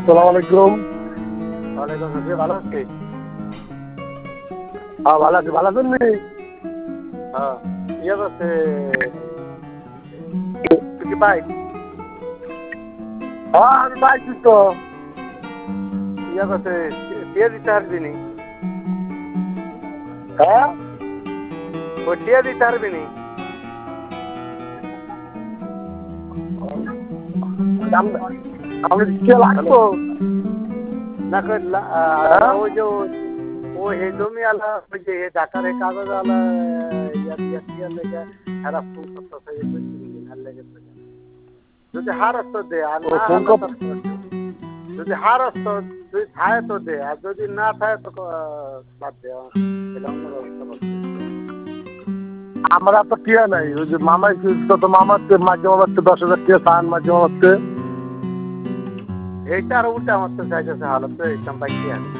সালাম আলাইকুম। ওয়ালাইকুম আসসালাম। ভালো আছি? হ্যাঁ ভালো আছি, ভালো আছেন নি? হ্যাঁ। ইয়ে আছে, তুই কি পাই? হ্যাঁ আমি পাইছি তো। ইয়ে আছে, টিয়া দিতে পারবি নি? হ্যাঁ ওই টিয়া দিতে পারবি নি? আমি কে লাগবো? না হ্যাঁ? ওই যে ও হে জমি আলা, ওই যে ঢাকার হে কাগজ আলা, টিয়া লেগে এরা ফোন করতেছে, এই করছি নাকি না লেগে থাকে। যদি হারস তো দে, আর ও না ফোন হলে কর। তো যদি হারস তো তুই থাকে তো দে, আর যদি না থাকে তো বাদ দে, এটা অন্য ব্যবস্থা করছি। আমার এত টিয়া নাই, ওই যে মামাই তো মামাতে মাঝে মামাতে 10,000 টিয়া চান মাঝে মামাতে। এইটা আর উল্টা আমার তো চাইতেছে হালত তো এইসব বাইকে আছে।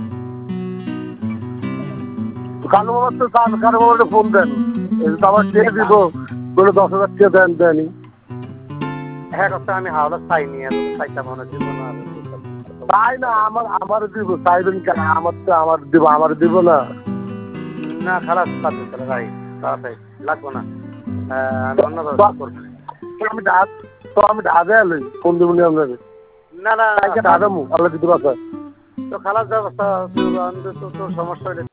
কালু মামাতে চান, কালু মামাতে ফোন দেন, এই তো আমার টিয়া দিব বলে 10,000 টিয়া দেন দেনি। হ্যাঁ কথা আমি হাওলাত পাইনি, আর চাইতাম মনে জীবন আর তাই না, আমার দিব, চাইবেন কেন? আমার দিব, আমার দিব না। না খারাপ পাচ্ছে তাহলে ভাই, তাড়াতাড়ি লাগবো না, আমি অন্য ব্যবস্থা করবো। আমি ঢাবে আলই ফোন দিব নি আপনাকে। না না ঢাকামু আল্লাহ দিতে পারছে। তো খালাস ব্যবস্থা তোর সমস্যা হলে